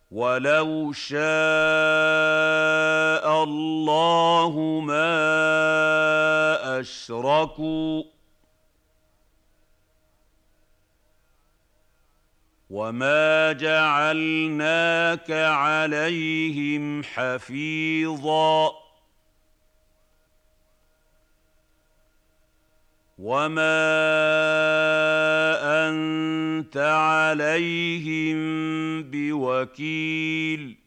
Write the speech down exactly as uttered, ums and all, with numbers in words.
وَلَوْ شَاءَ اللَّهُ مَا أَشْرَكُوا ۗ وَمَا جَعَلْنَاكَ عَلَيْهِمْ حَفِيظًا وَمَا أَنتَ عَلَيْهِم بِوَكِيلٍ